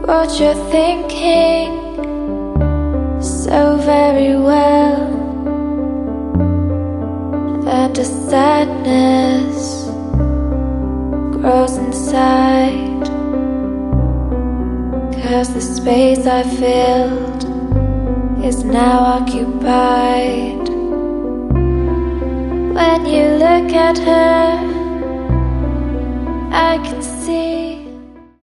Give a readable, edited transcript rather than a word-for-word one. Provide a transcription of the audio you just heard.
what you're thinking so very well, that the sadness grows inside, 'cause the space I filled is now occupied. When you look at her, I can